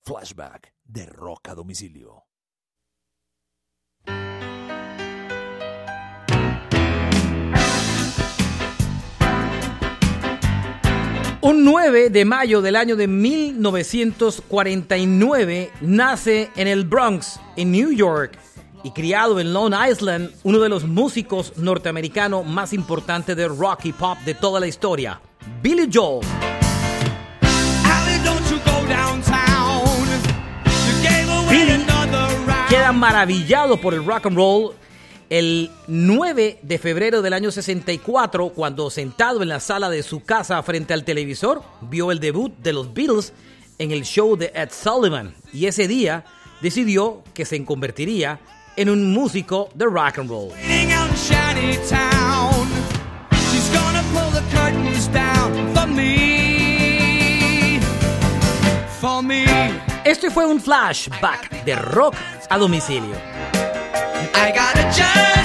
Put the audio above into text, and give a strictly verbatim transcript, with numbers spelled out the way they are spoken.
Flashback de Rock a Domicilio. Un nueve de mayo del año de mil novecientos cuarenta y nueve nace en el Bronx, en New York, y criado en Long Island, uno de los músicos norteamericanos más importantes de rock y pop de toda la historia, Billy Joel. Billy queda maravillado por el rock and roll el nueve de febrero del año sesenta y cuatro, cuando sentado en la sala de su casa frente al televisor, vio el debut de los Beatles en el show de Ed Sullivan, y ese día decidió que se convertiría en un músico de rock and roll. Este fue un flashback de Rock a Domicilio. I got a job.